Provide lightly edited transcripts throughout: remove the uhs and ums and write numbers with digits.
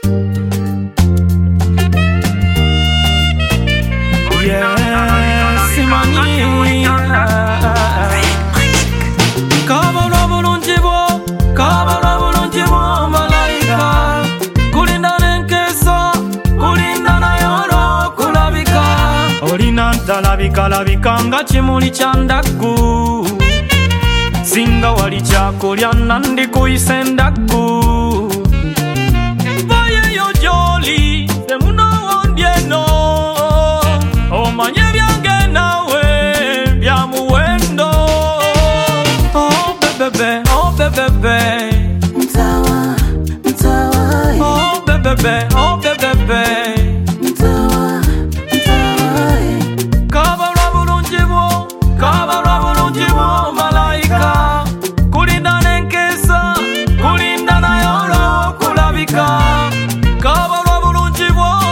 Labika nga kimuli kya ndaggu, singa wali kyakulya nandi kuyise ndaggu. Vayeyo gy'oli temunowondye no, omanye byange nawe bya muwendo. Oh bebebe, oh bebebe, mtawa, mtawa. Oh bebebe, oh bebebe, mtawa, mtawa. Kabarwa bulungi bwo malayika, kulinda n'enkesa, kulinda nayo olw'okulabika. Kabarwa bulungi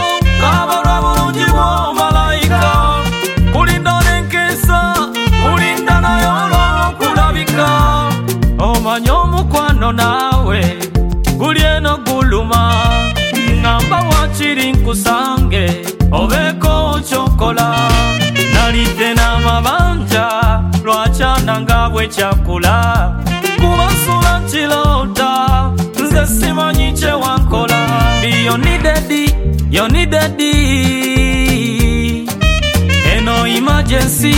bwo malayika, kulinda n'enkesa, kulinda nayo olw'okulabika. Omanye omukwano naawe guli eno guluma, ngamba wakiri nkusange obeeko kyokola. Nalidde n'amabanja lwakyana nga bwe kyakula, kubasula nkirota nze simanyi kye wankola. You needed eno emergency.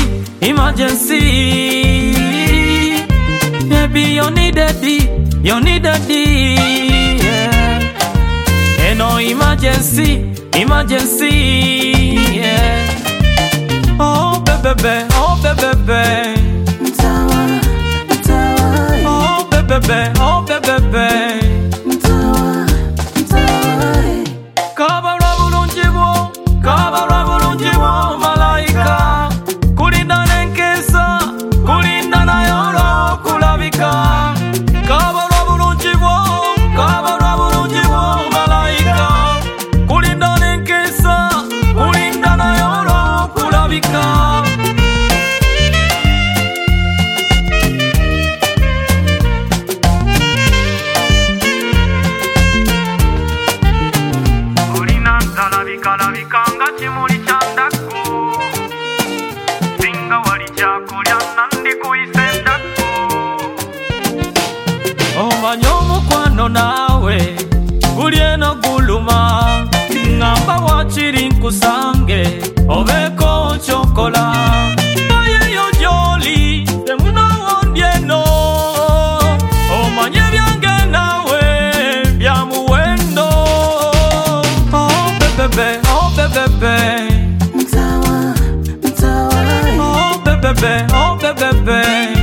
Baby you needed yeah. Eno emergency yeah. Oh bebebe, oh bebebe, mtawa, mtawa. oh bebebe, oh bebebe, mtawa, mtawa. kabarwa bulungi bwo malayika, kulinda n'enkesa, kulinda nayo olw'okulabika. Kabarwa bulungi bwo malayika, kulinda n'enkesa, kulinda nayo olw'okulabika. Labika nga kimuli kya ndaggu, singa wali kyakulya nandi kuyise ndaggu. Omanye omukwano naawe guli eno guluma, ngamba wakiri nkusange obeeko kyokola. Vayeyo gy'oli temunowondye no, omanye byange nawe bya muwendo. Oh bebebe, oh bebebe, mtawa, mtawa. oh bebebe, oh bebebe.